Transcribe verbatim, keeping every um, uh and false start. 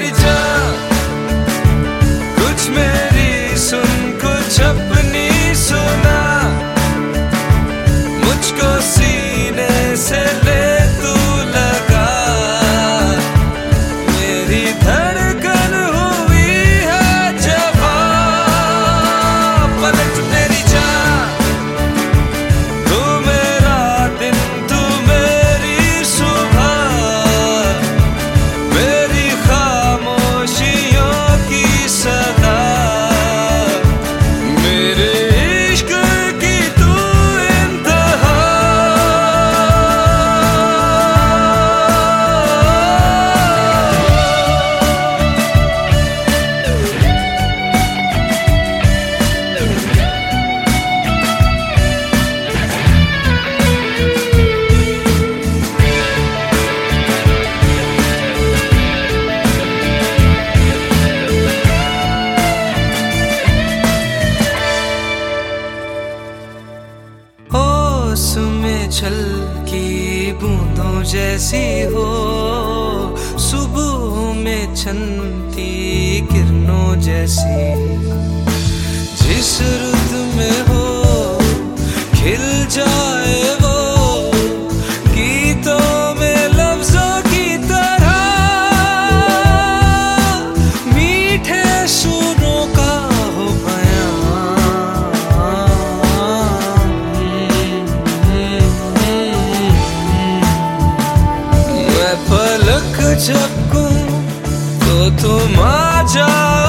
जान, कुछ मेरी सुन कुछ अपनी सुना, मुझको सीने से ले तू लगा, मेरी धड़कन हुई है जवां, पलट मेरी जान, तू मेरा दिन तू मेरी सुबह, मेरी खामोशियों की सदा, मेरे इश्क की तू इंतहा। ओस में छलकी बूंदों जैसी हो, सुबह में छनती किरणों जैसी, जिस रुत में हो खिल जाए वो, गीतों में लफ्जों की तरह, मीठे सुरों का हो बयां, मैं पलक झपकूं तो तुम आ जाओ।